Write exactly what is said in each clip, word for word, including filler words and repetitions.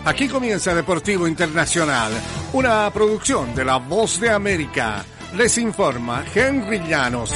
Aquí comienza Deportivo Internacional, una producción de La Voz de América. Les informa Henry Llanos.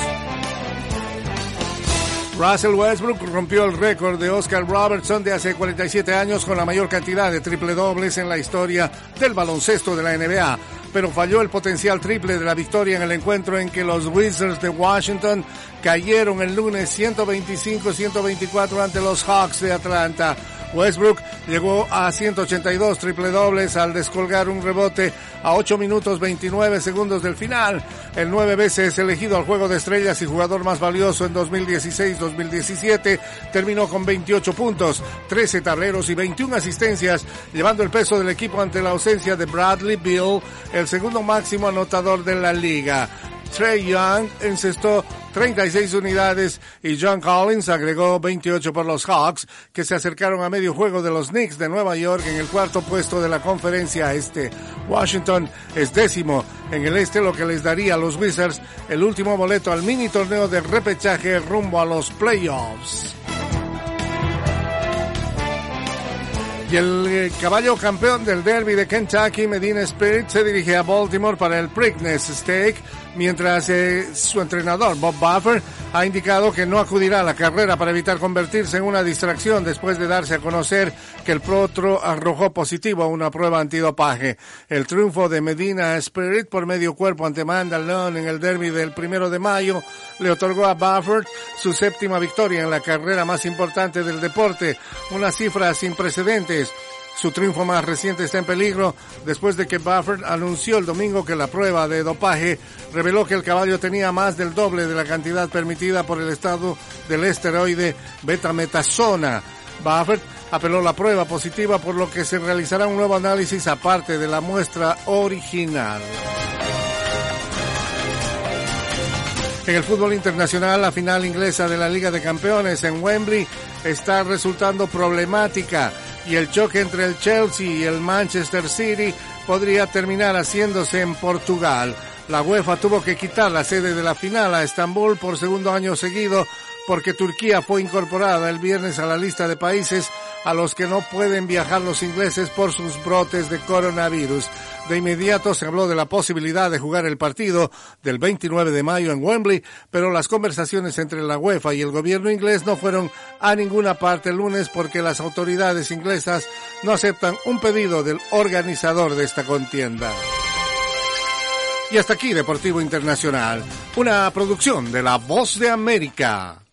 Russell Westbrook rompió el récord de Oscar Robertson de hace cuarenta y siete años con la mayor cantidad de triple dobles en la historia del baloncesto de la N B A, pero falló el potencial triple de la victoria en el encuentro en que los Wizards de Washington cayeron el lunes ciento veinticinco a ciento veinticuatro ante los Hawks de Atlanta. Westbrook llegó a ciento ochenta y dos triple dobles al descolgar un rebote a ocho minutos veintinueve segundos del final. El nueve veces elegido al Juego de Estrellas y jugador más valioso en dos mil dieciséis dos mil diecisiete terminó con veintiocho puntos, trece tableros y veintiuna asistencias, llevando el peso del equipo ante la ausencia de Bradley Beal, el segundo máximo anotador de la liga. Trae Young encestó treinta y seis unidades y John Collins agregó veintiocho por los Hawks, que se acercaron a medio juego de los Knicks de Nueva York en el cuarto puesto de la conferencia este. Washington es décimo en el este, lo que les daría a los Wizards el último boleto al mini torneo de repechaje rumbo a los playoffs. Y el eh, caballo campeón del derby de Kentucky, Medina Spirit, se dirige a Baltimore para el Preakness Stake, mientras eh, su entrenador, Bob Buffer, ha indicado que no acudirá a la carrera para evitar convertirse en una distracción después de darse a conocer que el potro arrojó positivo a una prueba antidopaje. El triunfo de Medina Spirit por medio cuerpo ante Mandalone en el derby del primero de mayo le otorgó a Buffer su séptima victoria en la carrera más importante del deporte, una cifra sin precedentes. Su triunfo más reciente está en peligro después de que Buffer anunció el domingo que la prueba de dopaje reveló que el caballo tenía más del doble de la cantidad permitida por el estado del esteroide betametasona. Buffer apeló la prueba positiva, por lo que se realizará un nuevo análisis aparte de la muestra original. En el fútbol internacional, la final inglesa de la Liga de Campeones en Wembley está resultando problemática, y el choque entre el Chelsea y el Manchester City podría terminar haciéndose en Portugal. La UEFA tuvo que quitar la sede de la final a Estambul por segundo año seguido, porque Turquía fue incorporada el viernes a la lista de países a los que no pueden viajar los ingleses por sus brotes de coronavirus. De inmediato se habló de la posibilidad de jugar el partido del veintinueve de mayo en Wembley, pero las conversaciones entre la UEFA y el gobierno inglés no fueron a ninguna parte el lunes, porque las autoridades inglesas no aceptan un pedido del organizador de esta contienda. Y hasta aquí Deportivo Internacional, una producción de La Voz de América.